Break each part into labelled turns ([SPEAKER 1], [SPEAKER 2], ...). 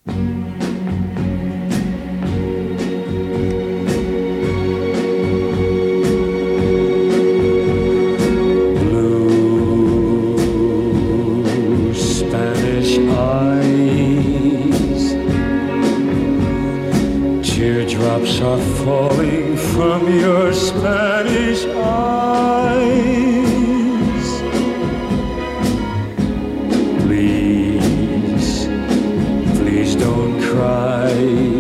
[SPEAKER 1] Blue Spanish eyes, teardrops are falling from your Spanish eyes. Please, please don't cry.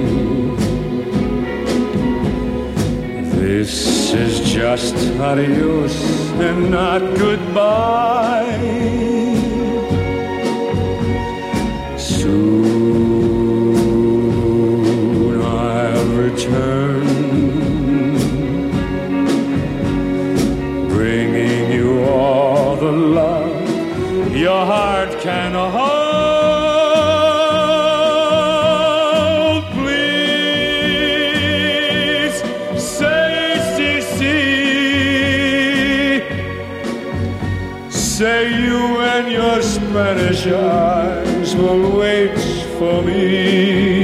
[SPEAKER 1] This is just adios and not goodbye. Soon I'll return, bringing you all the love your heart can hold. Please say say you and your Spanish eyes will wait for me.